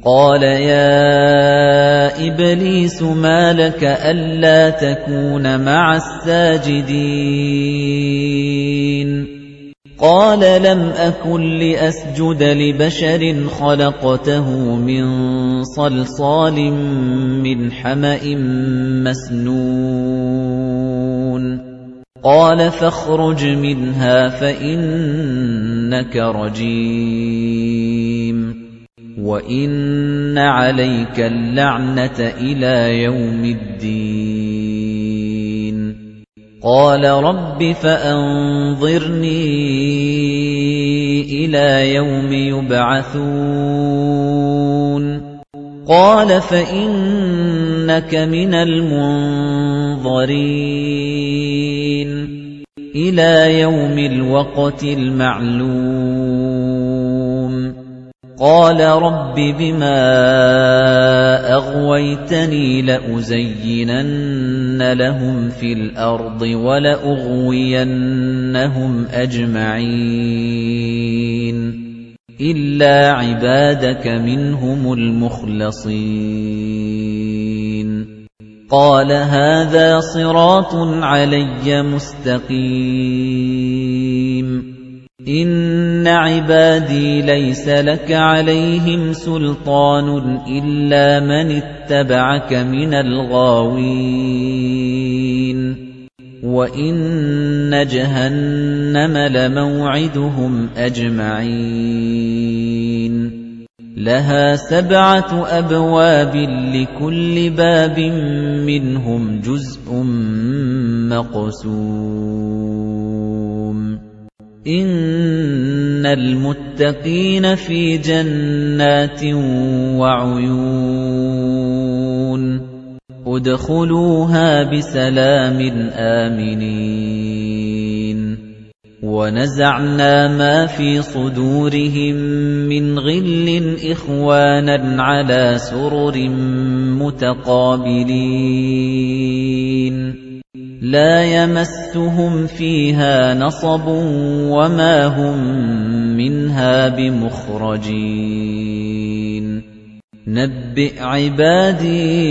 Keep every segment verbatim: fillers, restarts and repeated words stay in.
قَالَ يَا إِبْلِيسُ مَا لَكَ أَلَّا تَكُونَ مَعَ السَّاجِدِينَ قَالَ لَمْ أَكُن لِّأَسْجُدَ لِبَشَرٍ خَلَقْتَهُ مِن صَلْصَالٍ مِّنْ حَمَإٍ مَّسْنُونٍ قَالَ فَاخْرُجْ مِنْهَا فَإِنَّكَ رَجِيمٌ وَإِنَّ عَلَيْكَ اللَّعْنَةَ إِلَى يَوْمِ الدِّينِ قَالَ رَبِّ فَأَنظِرْنِي إِلَى يَوْمِ يُبْعَثُونَ قَالَ فَإِنَّكَ مِنَ الْمُنظَرِينَ إِلَى يَوْمِ الْوَقْتِ الْمَعْلُومِ قَالَ رَبِّ بِمَا أَغْوَيْتَنِي لَأُزَيِّنَنَّ لَهُمْ فِي الْأَرْضِ وَلَأُغْوِيَنَّهُمْ أَجْمَعِينَ إِلَّا عِبَادَكَ مِنْهُمُ الْمُخْلَصِينَ قَالَ هَذَا صِرَاطٌ عَلَيَّ مُسْتَقِيمٌ إِنَّ عِبَادِي لَيْسَ لَكَ عَلَيْهِمْ سُلْطَانٌ إِلَّا مَنِ اتَّبَعَكَ مِنَ الْغَاوِينَ وَإِنَّ جَهَنَّمَ لَمَوْعِدُهُمْ أَجْمَعِينَ لَهَا سَبْعَةُ أَبْوَابٍ لِكُلِّ بَابٍ مِنْهُمْ جُزْءٌ مَقْسُومٌ إِنَّ الْمُتَّقِينَ فِي جَنَّاتٍ وَعُيُونٍ ادْخُلُوهَا بِسَلَامٍ آمِنِينَ وَنَزَعْنَا مَا فِي صُدُورِهِم مِّنْ غِلٍّ إِخْوَانًا عَلَى سُرُرٍ مُتَقَابِلِينَ لَا يَمَسُّهُمْ فِيهَا نَصَبٌ وَمَا هُمْ مِنْهَا بِمُخْرَجِينَ نَبِّئْ عِبَادِي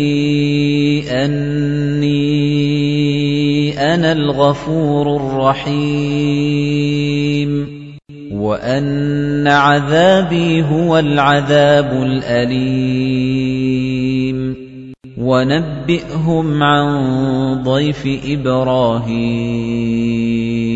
أَنِّي أَنَا الْغَفُورُ الرَّحِيمُ وَأَنَّ عَذَابِي هُوَ الْعَذَابُ الْأَلِيمُ وَنَبِّئْهُمْ عَن ضَيْفِ إِبْرَاهِيمَ